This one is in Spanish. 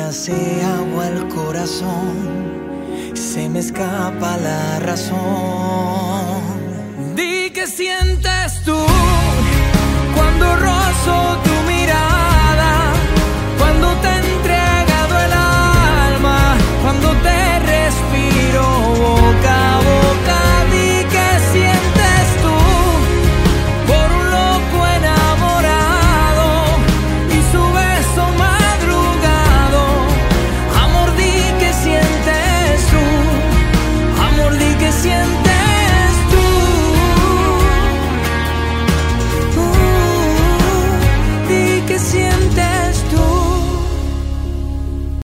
hace agua el corazón, se me escapa la razón.